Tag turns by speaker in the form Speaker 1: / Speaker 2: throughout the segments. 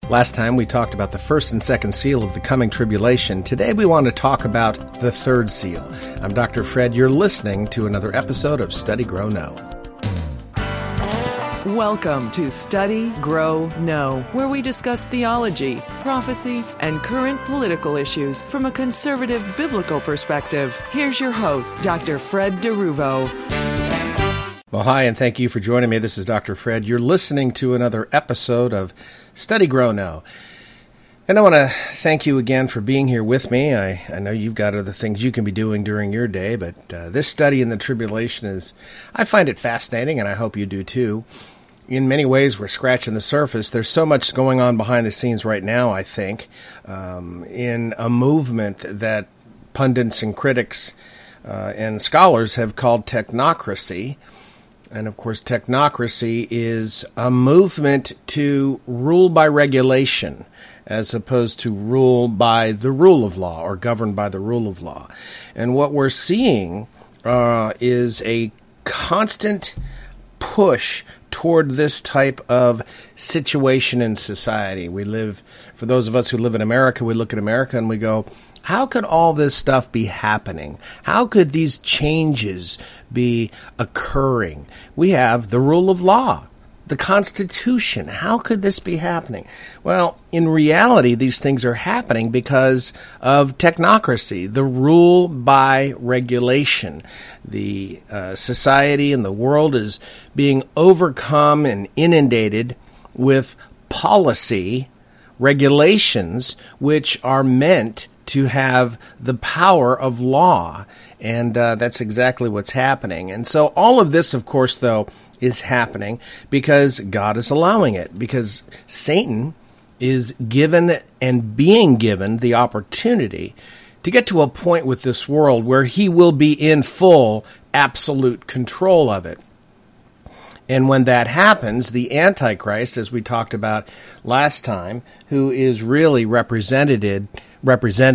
Speaker 1: Last time we talked about the first and second seal of the coming tribulation. Today we want to talk about the third seal. I'm Dr. Fred. You're listening to another episode of Study, Grow, Know.
Speaker 2: Welcome to Study, Grow, Know, where we discuss theology, prophecy, and current political issues from a conservative biblical perspective. Here's your host, Dr. Fred DeRuvo.
Speaker 1: Well, hi, and thank you for joining me. This is Dr. Fred. You're listening to another episode of Study, Grow, Know. And I want to thank you again for being here with me. I know you've got other things you can be doing during your day, but this study in the tribulation I find it fascinating, and I hope you do too. In many ways, we're scratching the surface. There's so much going on behind the scenes right now, I think, in a movement that pundits and critics and scholars have called technocracy. And of course, technocracy is a movement to rule by regulation as opposed to rule by the rule of law or govern by the rule of law. And what we're seeing is a constant push toward this type of situation in society. For those of us who live in America, we look at America and we go, how could all this stuff be happening? How could these changes be occurring? We have the rule of law, the Constitution. How could this be happening? Well, in reality, these things are happening because of technocracy, the rule by regulation. The society and the world is being overcome and inundated with policy regulations which are meant to have the power of law. And that's exactly what's happening. And so all of this, of course, though, is happening because God is allowing it, because Satan is given and being given the opportunity to get to a point with this world where he will be in full, absolute control of it. And when that happens, the Antichrist, as we talked about last time, who is really represented, by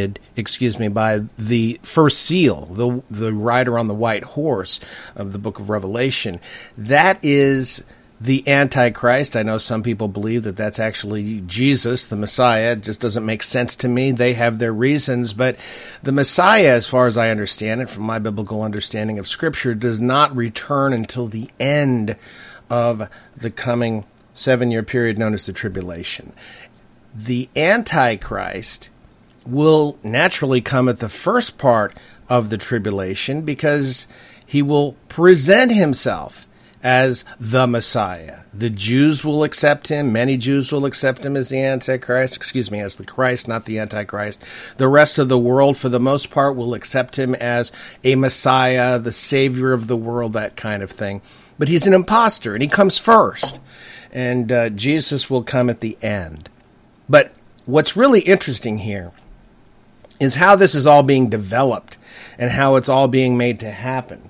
Speaker 1: the first seal, the rider on the white horse of the book of Revelation, that is the Antichrist. I know some people believe that that's actually Jesus, the Messiah. It just doesn't make sense to me. They have their reasons, but the Messiah, as far as I understand it, from my biblical understanding of Scripture, does not return until the end of the coming 7-year period known as the tribulation. The Antichrist will naturally come at the first part of the tribulation because he will present himself as the Messiah. The Jews will accept him. Many Jews will accept him as the Antichrist. As the Christ, not the Antichrist. The rest of the world, for the most part, will accept him as a Messiah, the Savior of the world, that kind of thing. But he's an imposter, and he comes first. And Jesus will come at the end. But what's really interesting here is how this is all being developed and how it's all being made to happen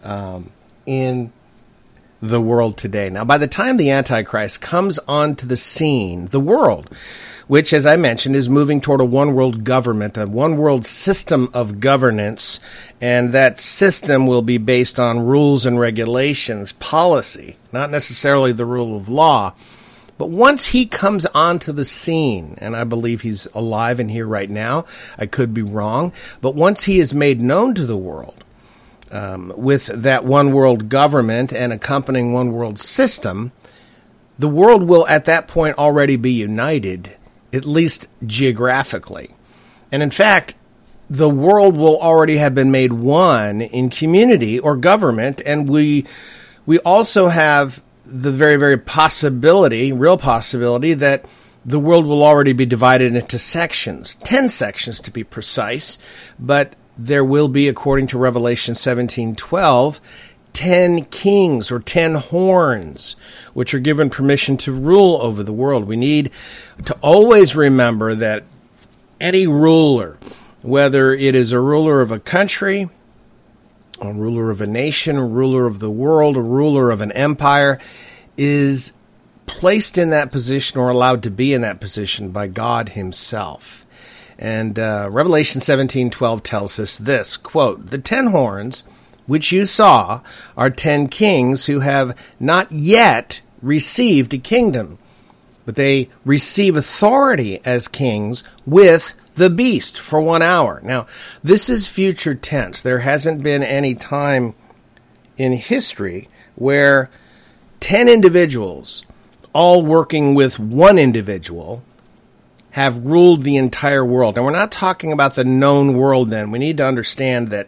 Speaker 1: in the world today. Now, by the time the Antichrist comes onto the scene, the world, which, as I mentioned, is moving toward a one-world government, a one-world system of governance, and that system will be based on rules and regulations, policy, not necessarily the rule of law. But once he comes onto the scene, and I believe he's alive and here right now, I could be wrong, but once he is made known to the world, with that one world government and accompanying one world system, the world will at that point already be united, at least geographically. And in fact, the world will already have been made one in community or government, and we also have the very, very real possibility that the world will already be divided into sections, 10 sections to be precise, but there will be, according to Revelation 17:12, 10 kings or 10 horns, which are given permission to rule over the world. We need to always remember that any ruler, whether it is a ruler of a country, a ruler of a nation, a ruler of the world, a ruler of an empire, is placed in that position or allowed to be in that position by God himself. And Revelation 17:12 tells us this, quote, "The 10 horns which you saw are 10 kings who have not yet received a kingdom, but they receive authority as kings with the beast for 1 hour. Now, this is future tense. There hasn't been any time in history where 10 individuals, all working with one individual, have ruled the entire world. And we're not talking about the known world then. We need to understand that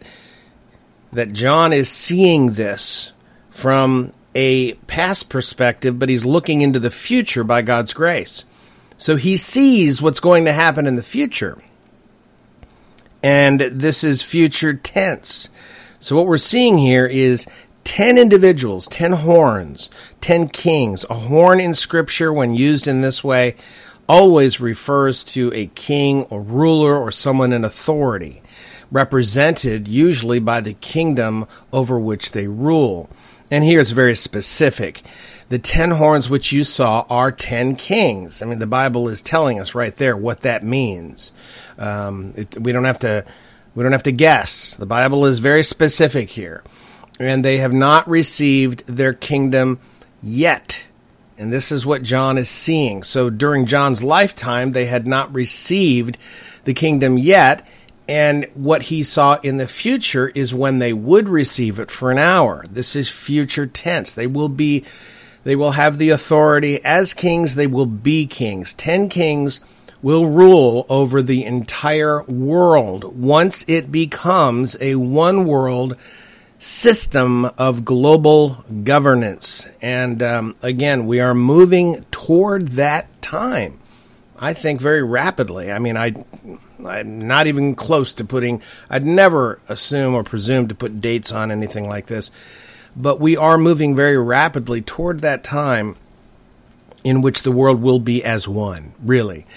Speaker 1: John is seeing this from a past perspective, but he's looking into the future by God's grace. So he sees what's going to happen in the future. And this is future tense. So what we're seeing here is 10 individuals, 10 horns, 10 kings. A horn in Scripture, when used in this way, always refers to a king or ruler or someone in authority, represented usually by the kingdom over which they rule. And here it's very specific. The 10 horns which you saw are 10 kings. I mean, the Bible is telling us right there what that means. We don't have to guess. The Bible is very specific here. And they have not received their kingdom yet. And this is what John is seeing. So during John's lifetime, they had not received the kingdom yet. And what he saw in the future is when they would receive it for an hour. This is future tense. They will have the authority as kings. They will be kings. 10 kings will rule over the entire world once it becomes a one world system of global governance. And again, we are moving toward that time, I think, very rapidly. I mean, I'm not even close to I'd never assume or presume to put dates on anything like this, but we are moving very rapidly toward that time in which the world will be as one, really.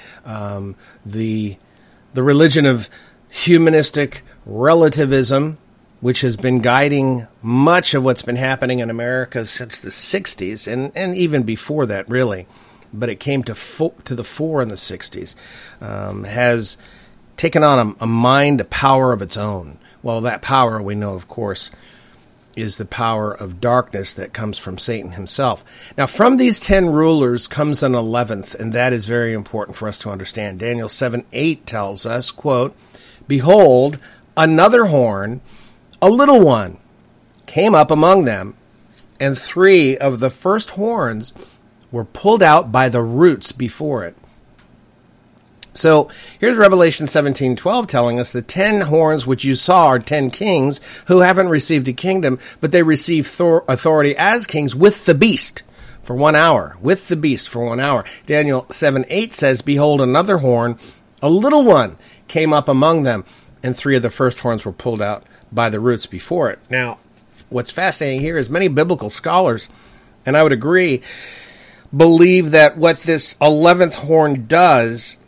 Speaker 1: The religion of humanistic relativism, which has been guiding much of what's been happening in America since the 60s, and even before that, really, but it came to the fore in the 60s, has taken on a mind, a power of its own. Well, that power, we know, of course, is the power of darkness that comes from Satan himself. Now, from these 10 rulers comes an 11th, and that is very important for us to understand. Daniel 7:8 tells us, quote, "Behold, another horn, a little one, came up among them, and 3 of the first horns were pulled out by the roots before it." So here's Revelation 17:12 telling us the 10 horns which you saw are 10 kings who haven't received a kingdom, but they receive authority as kings with the beast for 1 hour. With the beast for 1 hour. Daniel 7:8 says, "Behold, another horn, a little one, came up among them, and 3 of the first horns were pulled out by the roots before it." Now, what's fascinating here is many biblical scholars, and I would agree, believe that what this 11th horn does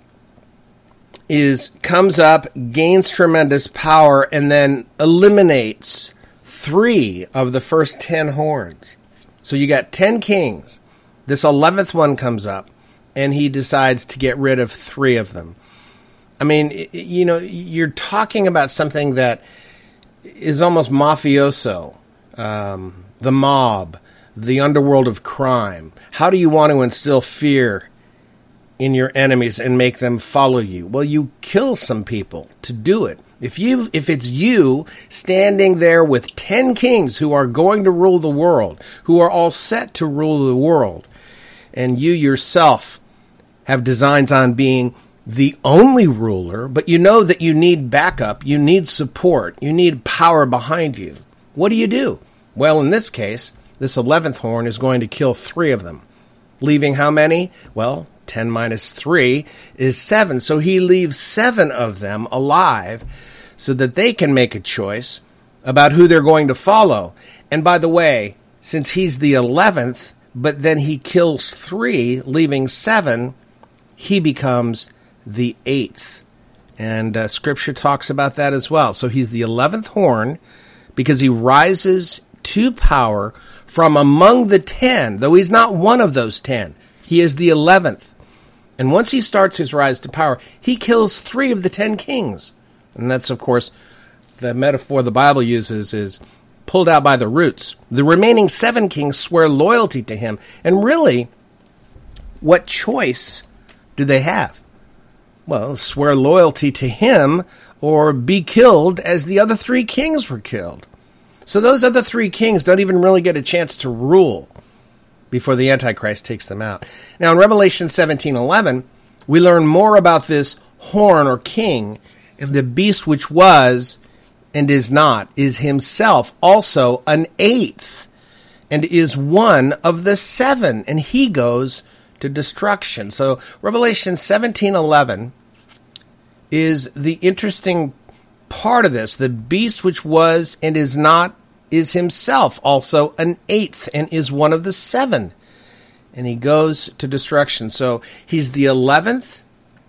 Speaker 1: is comes up, gains tremendous power, and then eliminates 3 of the first 10 horns. So you got 10 kings. This 11th one comes up, and he decides to get rid of 3 of them. I mean, you're talking about something that is almost mafioso, the mob, the underworld of crime. How do you want to instill fear in your enemies and make them follow you? Well, you kill some people to do it. If it's you standing there with 10 kings who are going to rule the world, who are all set to rule the world, and you yourself have designs on being the only ruler, but you know that you need backup, you need support, you need power behind you, what do? Well, in this case, this 11th horn is going to kill 3 of them, leaving how many? Well, 10 minus 3 is 7. So he leaves 7 of them alive so that they can make a choice about who they're going to follow. And by the way, since he's the 11th, but then he kills 3, leaving 7, he becomes the 8th. And Scripture talks about that as well. So he's the 11th horn because he rises to power from among the 10, though he's not one of those 10. He is the 11th. And once he starts his rise to power, he kills 3 of the 10 kings. And that's, of course, the metaphor the Bible uses is pulled out by the roots. The remaining 7 kings swear loyalty to him. And really, what choice do they have? Well, swear loyalty to him or be killed as the other three kings were killed. So those other three kings don't even really get a chance to rule before the Antichrist takes them out. Now, in Revelation 17:11, we learn more about this horn or king, and the beast which was and is not is himself also an eighth, and is one of the seven, and he goes to destruction. So Revelation 17:11 is the interesting part of this. The beast which was and is not is himself also an eighth, and is one of the seven, and he goes to destruction. So he's the 11th,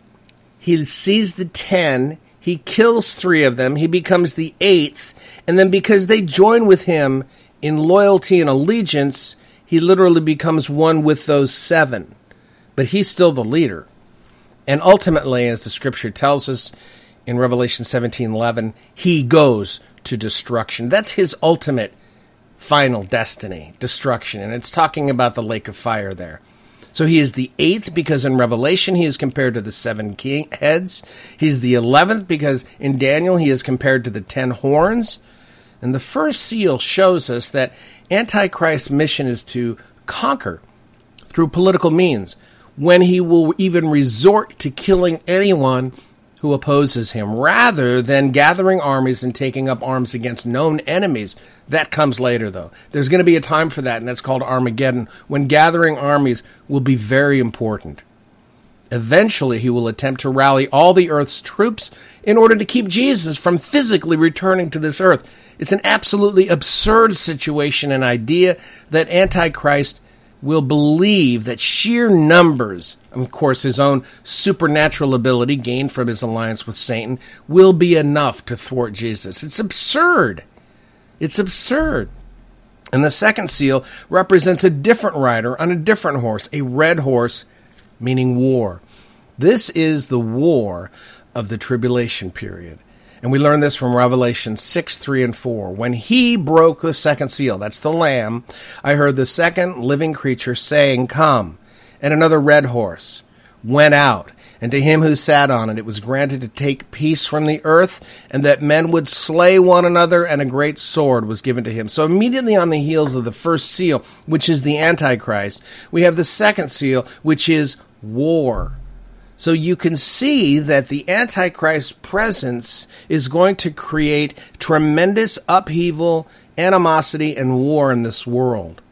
Speaker 1: he sees the 10, he kills 3 of them, he becomes the 8th, and then because they join with him in loyalty and allegiance, he literally becomes one with those 7. But he's still the leader. And ultimately, as the scripture tells us in Revelation 17:11, he goes to destruction. That's his ultimate final destiny, destruction. And it's talking about the lake of fire there. So he is the 8th because in Revelation he is compared to the 7 heads. He's the 11th because in Daniel he is compared to the 10 horns. And the first seal shows us that Antichrist's mission is to conquer through political means, when he will even resort to killing anyone who opposes him, rather than gathering armies and taking up arms against known enemies. That comes later, though. There's going to be a time for that, and that's called Armageddon, when gathering armies will be very important. Eventually, he will attempt to rally all the earth's troops in order to keep Jesus from physically returning to this earth. It's an absolutely absurd situation and idea that Antichrist will believe that sheer numbers, of course his own supernatural ability gained from his alliance with Satan, will be enough to thwart Jesus. It's absurd. It's absurd. And the second seal represents a different rider on a different horse, a red horse, meaning war. This is the war of the tribulation period. And we learn this from Revelation 6:3 and 4. When he broke the second seal, that's the Lamb, I heard the second living creature saying, "Come." And another red horse went out, and to him who sat on it, it was granted to take peace from the earth, and that men would slay one another, and a great sword was given to him. So immediately on the heels of the first seal, which is the Antichrist, we have the second seal, which is war. So you can see that the Antichrist's presence is going to create tremendous upheaval, animosity, and war in this world.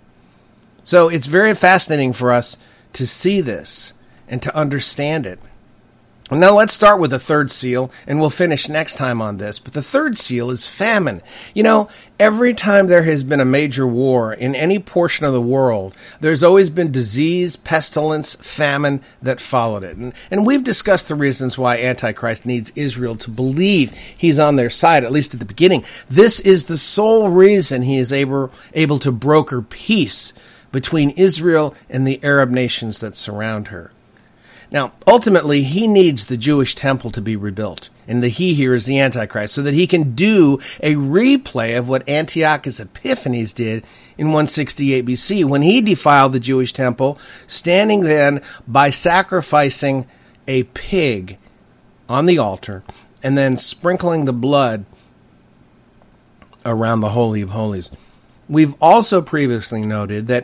Speaker 1: So it's very fascinating for us to see this and to understand it. Now let's start with the third seal, and we'll finish next time on this. But the third seal is famine. You know, every time there has been a major war in any portion of the world, there's always been disease, pestilence, famine that followed it. And we've discussed the reasons why Antichrist needs Israel to believe he's on their side, at least at the beginning. This is the sole reason he is able to broker peace between Israel and the Arab nations that surround her. Now, ultimately, he needs the Jewish temple to be rebuilt, and the he here is the Antichrist, so that he can do a replay of what Antiochus Epiphanes did in 168 BC, when he defiled the Jewish temple, standing then by sacrificing a pig on the altar, and then sprinkling the blood around the Holy of Holies. We've also previously noted that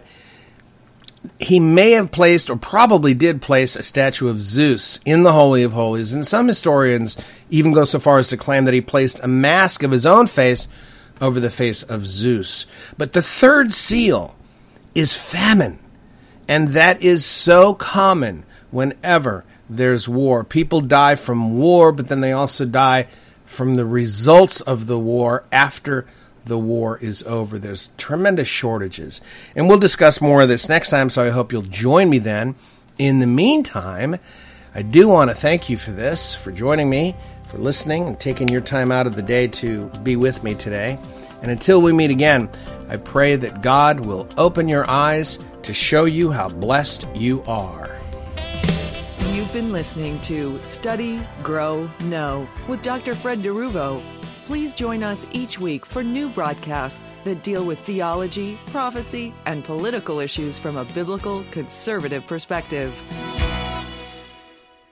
Speaker 1: he may have placed, or probably did place, a statue of Zeus in the Holy of Holies, and some historians even go so far as to claim that he placed a mask of his own face over the face of Zeus. But the third seal is famine, and that is so common whenever there's war. People die from war, but then they also die from the results of the war after the war is over. There's tremendous shortages. And we'll discuss more of this next time, so I hope you'll join me then. In the meantime, I do want to thank you for this, for joining me, for listening, and taking your time out of the day to be with me today. And until we meet again, I pray that God will open your eyes to show you how blessed you are.
Speaker 2: You've been listening to Study, Grow, Know with Dr. Fred DeRuvo. Please join us each week for new broadcasts that deal with theology, prophecy, and political issues from a biblical conservative perspective.